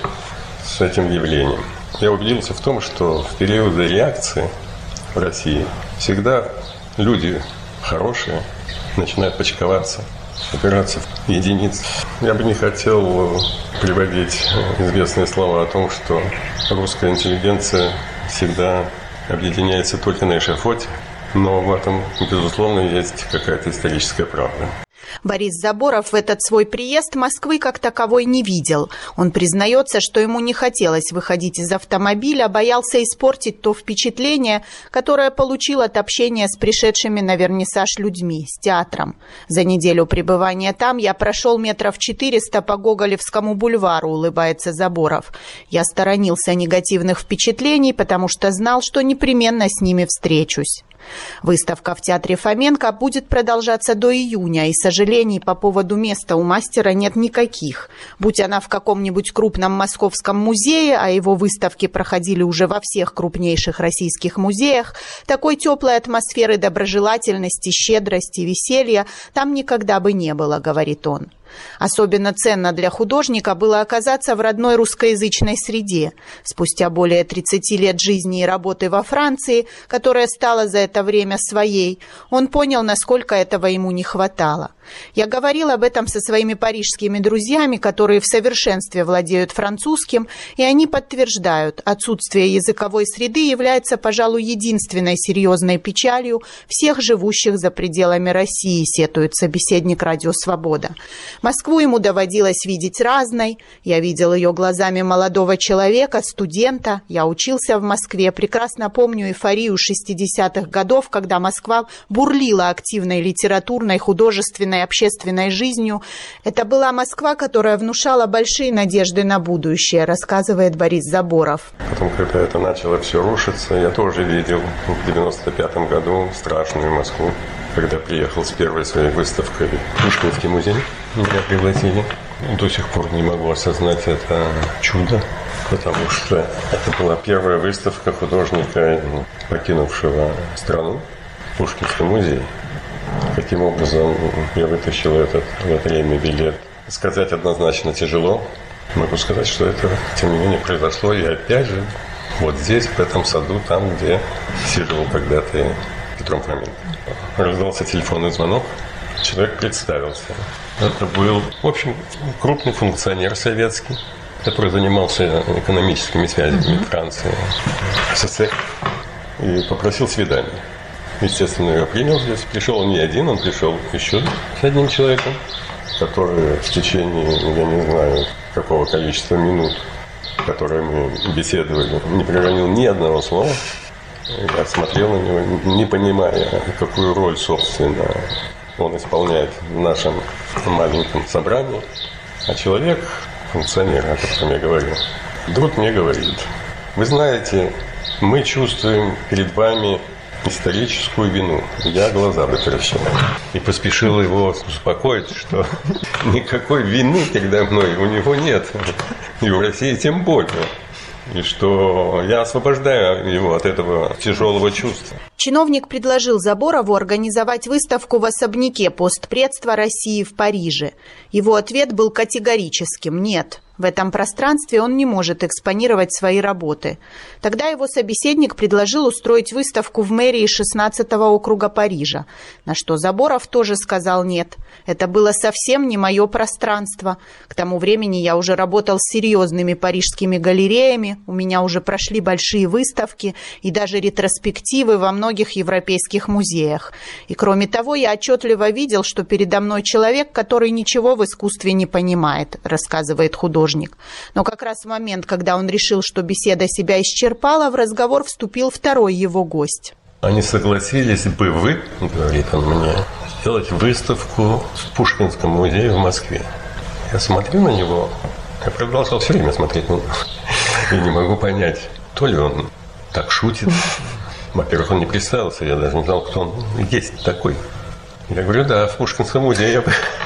с этим явлением. Я убедился в том, что в периоды реакции в России всегда люди хорошие начинают почковаться, упираться в единицы. Я бы не хотел приводить известные слова о том, что русская интеллигенция всегда объединяется только на эшафоте, но в этом, безусловно, есть какая-то историческая правда. Борис Заборов в этот свой приезд Москвы как таковой не видел. Он признается, что ему не хотелось выходить из автомобиля, боялся испортить то впечатление, которое получил от общения с пришедшими на вернисаж людьми, с театром. За неделю пребывания там я прошел 400 по Гоголевскому бульвару, улыбается Заборов. Я сторонился негативных впечатлений, потому что знал, что непременно с ними встречусь. Выставка в театре Фоменко будет продолжаться до июня, и сожалений по поводу места у мастера нет никаких. Будь она в каком-нибудь крупном московском музее, а его выставки проходили уже во всех крупнейших российских музеях, такой теплой атмосферы доброжелательности, щедрости, веселья там никогда бы не было, говорит он. Особенно ценно для художника было оказаться в родной русскоязычной среде. Спустя более 30 лет жизни и работы во Франции, которая стала за это время своей, он понял, насколько этого ему не хватало. Я говорил об этом со своими парижскими друзьями, которые в совершенстве владеют французским, и они подтверждают, отсутствие языковой среды является, пожалуй, единственной серьезной печалью всех живущих за пределами России, сетует собеседник «Радио Свобода». Москву ему доводилось видеть разной. Я видел ее глазами молодого человека, студента. Я учился в Москве. Прекрасно помню эйфорию 60-х годов, когда Москва бурлила активной литературной, художественной, общественной жизнью. Это была Москва, которая внушала большие надежды на будущее, рассказывает Борис Заборов. Потом, когда это начало все рушиться, я тоже видел в 95-м году страшную Москву. Когда приехал с первой своей выставкой в Пушкинский музей, меня пригласили. До сих пор не могу осознать это чудо, потому что это была первая выставка художника, покинувшего страну, в Пушкинском музее. Каким образом я вытащил этот лотерейный билет? Сказать однозначно тяжело. Могу сказать, что это, тем не менее, произошло. И опять же, вот здесь, в этом саду, там, где сидел когда-то Петром Фоменко. Раздался телефонный звонок, человек представился. Это был, в общем, крупный функционер советский, который занимался экономическими связями Франции, СССР, и попросил свидания. естественно, я принял здесь. Пришел не один, он пришел еще с одним человеком, который в течение, я не знаю, какого количества минут, которые мы беседовали, не проронил ни одного слова. Я смотрел на него, не понимая, какую роль, собственно, он исполняет в нашем маленьком собрании. А человек, функционер, о котором я говорил, вдруг мне говорит: вы знаете, мы чувствуем перед вами историческую вину. Я глаза вытрясил и поспешил его успокоить, что никакой вины передо мной у него нет. И в России тем более. И что я освобождаю его от этого тяжелого чувства. Чиновник предложил Заборову организовать выставку в особняке постпредства России в Париже. Его ответ был категорическим: нет. В этом пространстве он не может экспонировать свои работы. Тогда его собеседник предложил устроить выставку в мэрии 16-го округа Парижа, на что Заборов тоже сказал нет. Это было совсем не мое пространство. К тому времени я уже работал с серьезными парижскими галереями, у меня уже прошли большие выставки и даже ретроспективы во многих европейских музеях. И кроме того, я отчетливо видел, что передо мной человек, который ничего в искусстве не понимает, рассказывает художник. Но как раз в момент, когда он решил, что беседа себя исчерпала, в разговор вступил второй его гость. А не согласились бы вы, говорит он мне, сделать выставку в Пушкинском музее в Москве? Я смотрю на него, я продолжал все время смотреть на него, и не могу понять, то ли он так шутит. Во-первых, он не представился, я даже не знал, кто он есть такой. Я говорю, да, в Пушкинском музее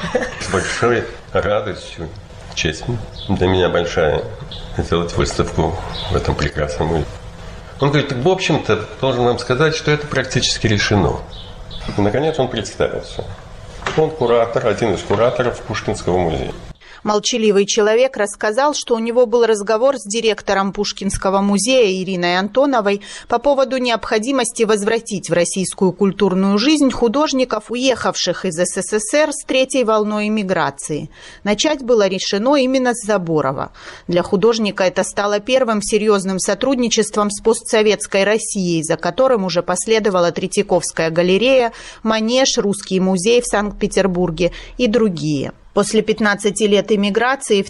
с большой радостью. Честь для меня большая сделать выставку в этом прекрасном музее. Он говорит, в общем-то, должен вам сказать, что это практически решено. И, наконец, он представился. Он куратор, один из кураторов Пушкинского музея. Молчаливый человек рассказал, что у него был разговор с директором Пушкинского музея Ириной Антоновой по поводу необходимости возвратить в российскую культурную жизнь художников, уехавших из СССР с третьей волной эмиграции. Начать было решено именно с Заборова. Для художника это стало первым серьезным сотрудничеством с постсоветской Россией, за которым уже последовала Третьяковская галерея, Манеж, Русский музей в Санкт-Петербурге и другие. После 15 лет эмиграции в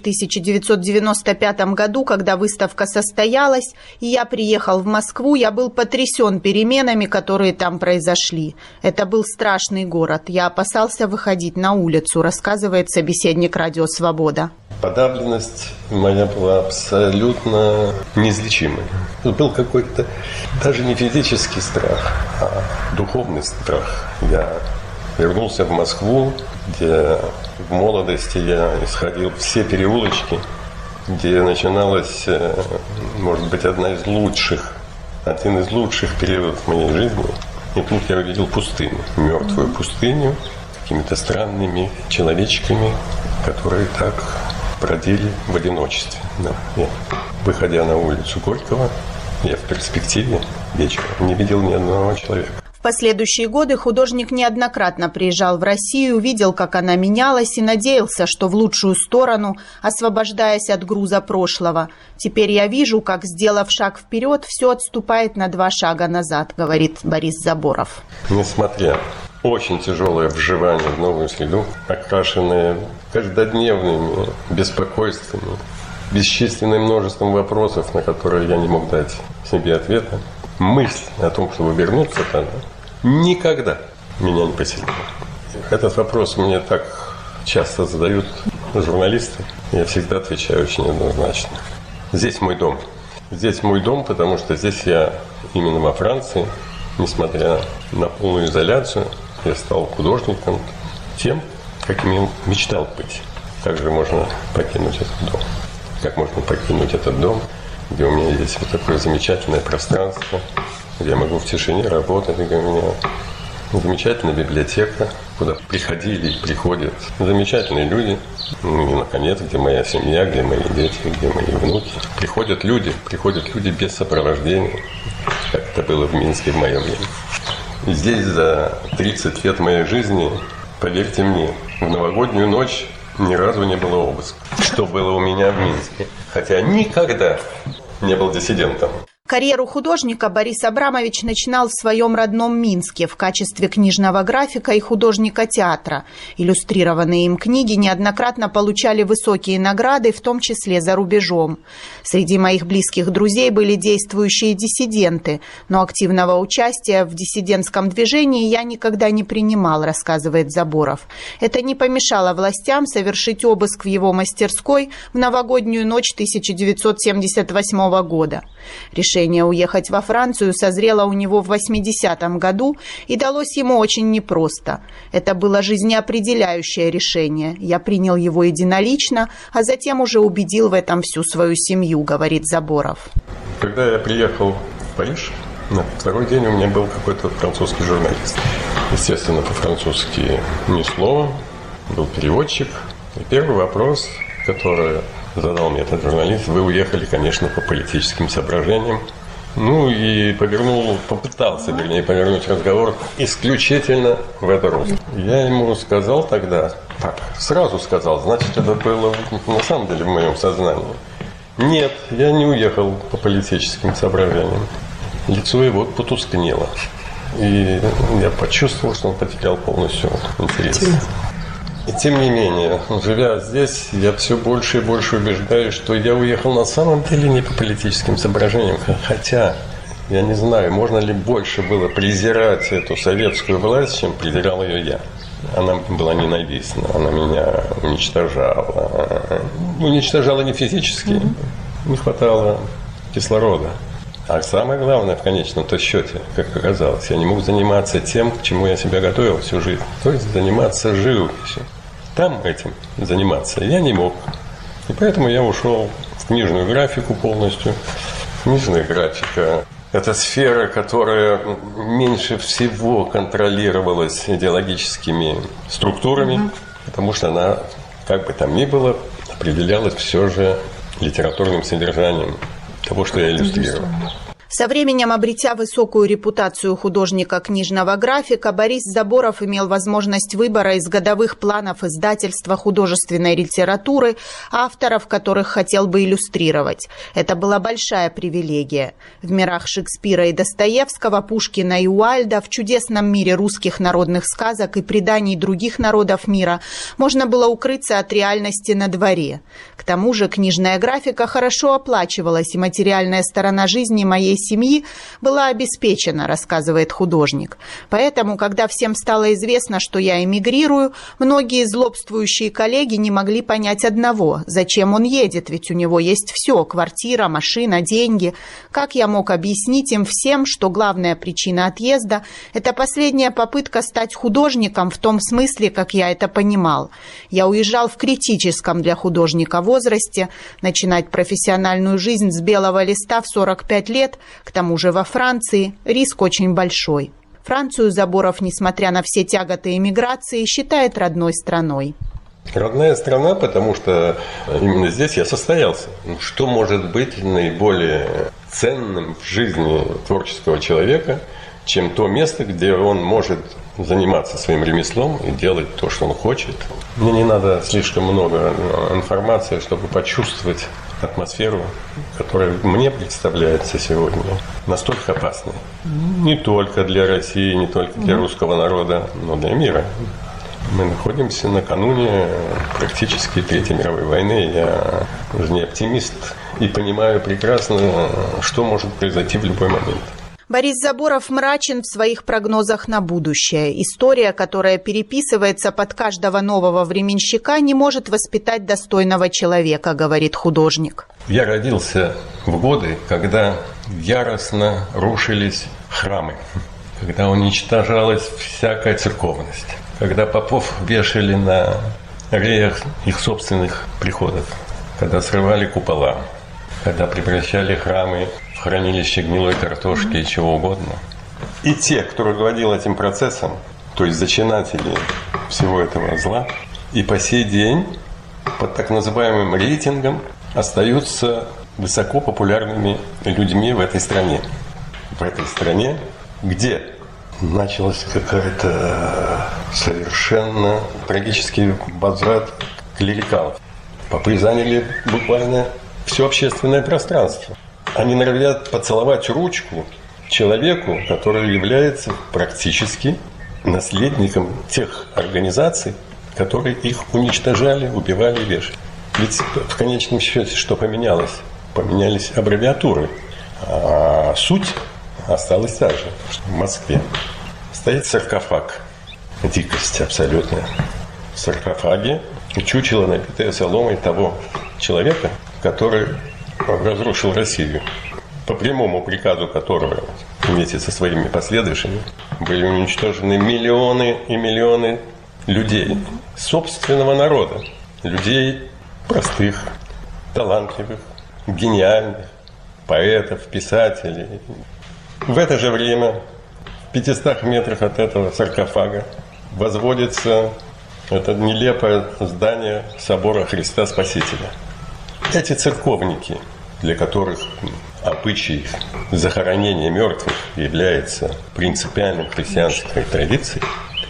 1995 году, когда выставка состоялась, и я приехал в Москву, я был потрясен переменами, которые там произошли. Это был страшный город. Я опасался выходить на улицу, рассказывает собеседник «Радио Свобода». Подавленность моя была абсолютно неизлечимой. Был какой-то даже не физический страх, а духовный страх. Я вернулся в Москву, где в молодости я исходил все переулочки, где начиналась, может быть, один из лучших периодов моей жизни. И тут я увидел пустыню, мертвую пустыню, с какими-то странными человечками, которые так бродили в одиночестве. Да. И, выходя на улицу Горького, я в перспективе вечером не видел ни одного человека. В последующие годы художник неоднократно приезжал в Россию, видел, как она менялась, и надеялся, что в лучшую сторону, освобождаясь от груза прошлого. «Теперь я вижу, как, сделав шаг вперед, все отступает на 2 шага назад», говорит Борис Заборов. Несмотря очень тяжелое вживание в новую среду, окрашенное каждодневными беспокойствами, бесчисленным множеством вопросов, на которые я не мог дать себе ответа, мысль о том, чтобы вернуться туда, никогда меня не посетила. Этот вопрос мне так часто задают журналисты. Я всегда отвечаю очень однозначно. Здесь мой дом. Здесь мой дом, потому что здесь я именно во Франции, несмотря на полную изоляцию, я стал художником тем, каким я мечтал быть. Как же можно покинуть этот дом? Как можно покинуть этот дом, где у меня есть вот такое замечательное пространство, где я могу в тишине работать, где у меня замечательная библиотека, куда приходили и приходят замечательные люди. И, наконец, где моя семья, где мои дети, где мои внуки. Приходят люди без сопровождения, как это было в Минске в мое время. И здесь за 30 лет моей жизни, поверьте мне, в новогоднюю ночь ни разу не было обыска. Что было у меня в Минске. Хотя никогда не был диссидентом. Карьеру художника Борис Абрамович начинал в своем родном Минске в качестве книжного графика и художника театра. Иллюстрированные им книги неоднократно получали высокие награды, в том числе за рубежом. Среди моих близких друзей были действующие диссиденты, но активного участия в диссидентском движении я никогда не принимал, рассказывает Заборов. Это не помешало властям совершить обыск в его мастерской в новогоднюю ночь 1978 года. Решение уехать во Францию созрело у него в 80-м году и далось ему очень непросто. Это было жизнеопределяющее решение. Я принял его единолично, а затем уже убедил в этом всю свою семью, говорит Заборов. Когда я приехал в Париж, на второй день у меня был какой-то французский журналист. Естественно, по-французски ни слова, был переводчик. И первый вопрос, который задал мне этот журналист: вы уехали, конечно, по политическим соображениям. Ну и попытался повернуть разговор исключительно в это русло. Я ему сказал тогда, сразу сказал, значит, это было на самом деле в моем сознании. Нет, я не уехал по политическим соображениям. Лицо его потускнело. И я почувствовал, что он потерял полностью интерес. И тем не менее, живя здесь, я все больше и больше убеждаюсь, что я уехал на самом деле не по политическим соображениям. Хотя, я не знаю, можно ли больше было презирать эту советскую власть, чем презирал ее я. Она была ненавистна, она меня уничтожала. Уничтожала не физически, не хватало кислорода. А самое главное, в конечном-то счете, как оказалось, я не мог заниматься тем, к чему я себя готовил всю жизнь. То есть заниматься живописью. Там этим заниматься я не мог. И поэтому я ушел в книжную графику полностью. Книжная графика – это сфера, которая меньше всего контролировалась идеологическими структурами, потому что она, как бы там ни было, определялась все же литературным содержанием того, что я иллюстрировал. Со временем, обретя высокую репутацию художника-книжного графика, Борис Заборов имел возможность выбора из годовых планов издательства художественной литературы, авторов, которых хотел бы иллюстрировать. Это была большая привилегия. В мирах Шекспира и Достоевского, Пушкина и Уайльда, в чудесном мире русских народных сказок и преданий других народов мира можно было укрыться от реальности на дворе. К тому же книжная графика хорошо оплачивалась, и материальная сторона жизни моей семьи была обеспечена, рассказывает художник. Поэтому, когда всем стало известно, что я эмигрирую, многие злобствующие коллеги не могли понять одного: зачем он едет, ведь у него есть все – квартира, машина, деньги. Как я мог объяснить им всем, что главная причина отъезда – это последняя попытка стать художником в том смысле, как я это понимал. Я уезжал в критическом для художника возрасте, начинать профессиональную жизнь с белого листа в 45 лет, к тому же во Франции, риск очень большой. Францию Заборов, несмотря на все тяготы эмиграции, считает родной страной. Родная страна, потому что именно здесь я состоялся. Что может быть наиболее ценным в жизни творческого человека, чем то место, где он может заниматься своим ремеслом и делать то, что он хочет. Мне не надо слишком много информации, чтобы почувствовать атмосферу, которая мне представляется сегодня настолько опасной. Не только для России, не только для русского народа, но для мира. Мы находимся накануне практически Третьей мировой войны. Я уже не оптимист и понимаю прекрасно, что может произойти в любой момент. Борис Заборов мрачен в своих прогнозах на будущее. История, которая переписывается под каждого нового временщика, не может воспитать достойного человека, говорит художник. Я родился в годы, когда яростно рушились храмы, когда уничтожалась всякая церковность, когда попов вешали на реях их собственных приходов, когда срывали купола, когда превращали храмы в хранилище гнилой картошки и чего угодно. И те, кто руководил этим процессом, то есть зачинатели всего этого зла, и по сей день под так называемым рейтингом остаются высоко популярными людьми в этой стране. В этой стране, где началась какая-то совершенно трагический возврат клерикалов. Попы заняли буквально все общественное пространство. они норовят поцеловать ручку человеку, который является практически наследником тех организаций, которые их уничтожали, убивали и вешали. Ведь в конечном счете что поменялось? Поменялись аббревиатуры, а суть осталась та же. В Москве стоит саркофаг. Дикость абсолютная. В саркофаге чучело, набитое соломой того человека, который разрушил Россию, по прямому приказу которого вместе со своими последующими были уничтожены миллионы и миллионы людей, собственного народа, людей простых, талантливых, гениальных, поэтов, писателей. В это же время, в 500 метрах от этого саркофага, возводится это нелепое здание собора Христа Спасителя. Эти церковники, для которых обычай захоронения мертвых является принципиальной христианской традицией,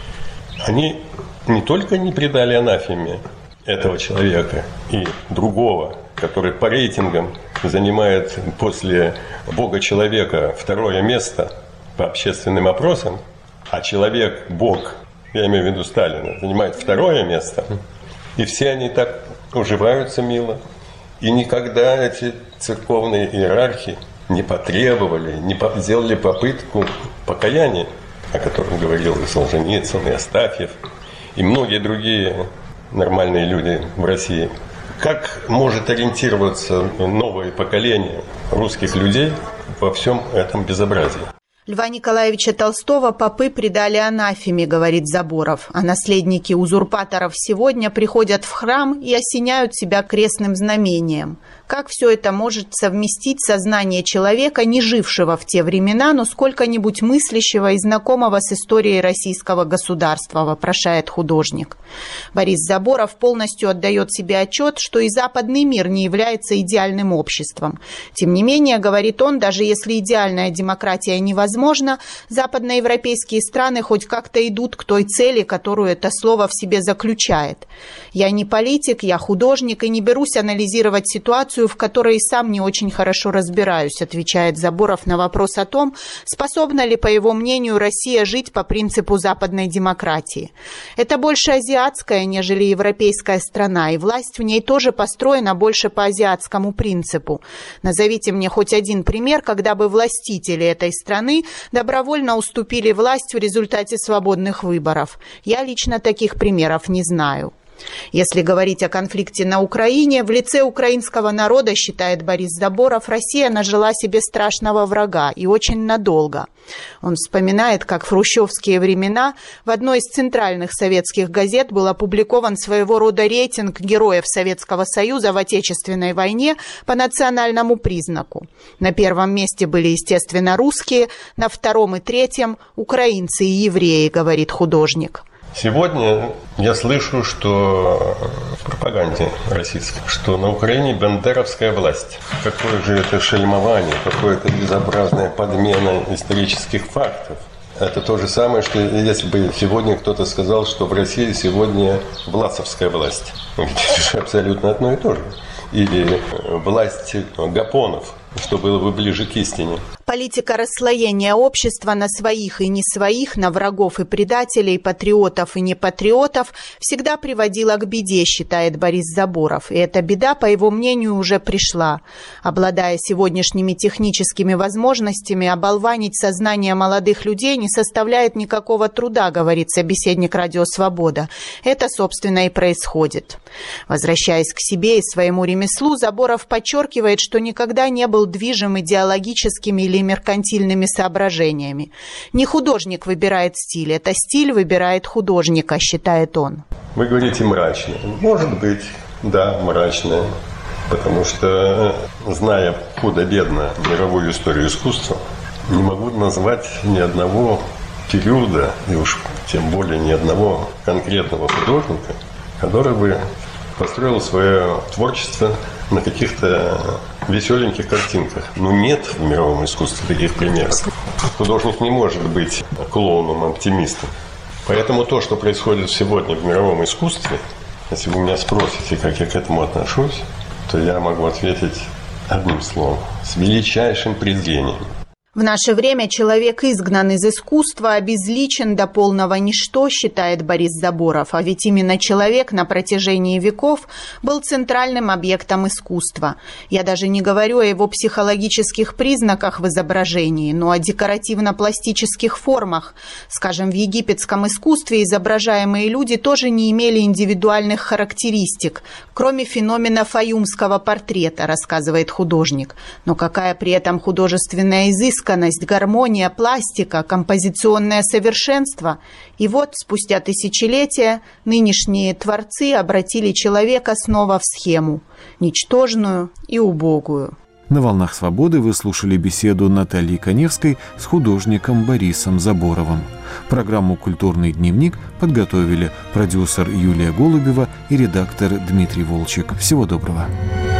они не только не предали анафеме этого человека и другого, который по рейтингам занимает после Бога-человека второе место по общественным опросам, а человек-бог, я имею в виду Сталина, занимает второе место, и все они так уживаются мило. И никогда эти церковные иерархи не потребовали, не сделали попытку покаяния, о котором говорил и Солженицын, и Астафьев, и многие другие нормальные люди в России. Как может ориентироваться новое поколение русских людей во всем этом безобразии? Льва Николаевича Толстого попы предали анафеме, говорит Заборов, а наследники узурпаторов сегодня приходят в храм и осеняют себя крестным знамением. Как все это может совместить сознание человека, не жившего в те времена, но сколько-нибудь мыслящего и знакомого с историей российского государства, вопрошает художник. Борис Заборов полностью отдает себе отчет, что и западный мир не является идеальным обществом. Тем не менее, говорит он, даже если идеальная демократия невозможна, западноевропейские страны хоть как-то идут к той цели, которую это слово в себе заключает. Я не политик, я художник и не берусь анализировать ситуацию, в которой и сам не очень хорошо разбираюсь, отвечает Заборов на вопрос о том, способна ли, по его мнению, Россия жить по принципу западной демократии. Это больше азиатская, нежели европейская страна, и власть в ней тоже построена больше по азиатскому принципу. Назовите мне хоть один пример, когда бы властители этой страны добровольно уступили власть в результате свободных выборов. Я лично таких примеров не знаю. Если говорить о конфликте на Украине, в лице украинского народа, считает Борис Заборов, Россия нажила себе страшного врага и очень надолго. Он вспоминает, как в хрущевские времена в одной из центральных советских газет был опубликован своего рода рейтинг героев Советского Союза в Отечественной войне по национальному признаку. На первом месте были, естественно, русские, на втором и третьем – украинцы и евреи, говорит художник. Сегодня я слышу, что в пропаганде российской, что на Украине бандеровская власть. Какое же это шельмование, какое-то безобразная подмена исторических фактов. Это то же самое, что если бы сегодня кто-то сказал, что в России сегодня власовская власть. Это же абсолютно одно и то же. Или власть гапонов, что было бы ближе к истине. Политика расслоения общества на своих и не своих, на врагов и предателей, патриотов и непатриотов всегда приводила к беде, считает Борис Заборов. И эта беда, по его мнению, уже пришла. Обладая сегодняшними техническими возможностями, оболванить сознание молодых людей не составляет никакого труда, говорит собеседник «Радио Свобода». Это, собственно, и происходит. Возвращаясь к себе и своему ремеслу, Заборов подчеркивает, что никогда не был движим идеологическими или меркантильными соображениями. Не художник выбирает стиль, это стиль выбирает художника, считает он. Вы говорите мрачно. Может быть, да, мрачно. Потому что, зная худо-бедно мировую историю искусства, не могу назвать ни одного периода, и уж тем более ни одного конкретного художника, который бы построил свое творчество на каких-то веселеньких картинках. Но нет в мировом искусстве таких примеров. Художник не может быть клоуном, оптимистом. Поэтому то, что происходит сегодня в мировом искусстве, если вы меня спросите, как я к этому отношусь, то я могу ответить одним словом, с величайшим презрением. В наше время человек изгнан из искусства, обезличен до полного ничто, считает Борис Заборов. А ведь именно человек на протяжении веков был центральным объектом искусства. Я даже не говорю о его психологических признаках в изображении, но о декоративно-пластических формах. Скажем, в египетском искусстве изображаемые люди тоже не имели индивидуальных характеристик, кроме феномена фаюмского портрета, рассказывает художник. Но какая при этом художественная изысканность, гармония, пластика, композиционное совершенство. И вот, спустя тысячелетия, нынешние творцы обратили человека снова в схему, ничтожную и убогую. На «Волнах свободы» вы слушали беседу Натальи Коневской с художником Борисом Заборовым. Программу «Культурный дневник» подготовили продюсер Юлия Голубева и редактор Дмитрий Волчек. Всего доброго.